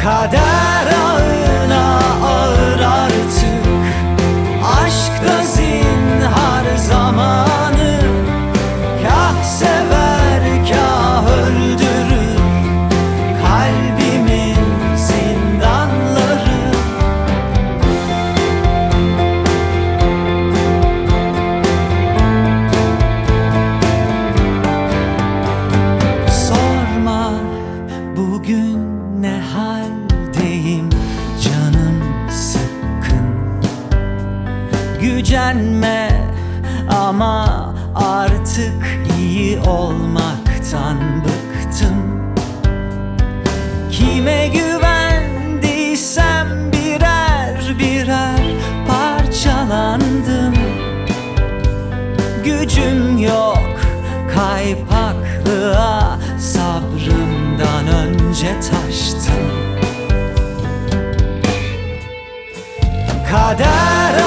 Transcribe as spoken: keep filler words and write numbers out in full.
Kader ağına ağır artık, aşkta zinhar zamanı. Kah sever kah öldürür kalbimin zindanları. Sorma bugün ne haldeyim, canım sıkkın. Gücenme ama artık iyi olmaktan bıktım. Kime güvendiysem birer birer parçalandım. Gücüm yok kaypaklığa, sabrımdan önce taştım. Kader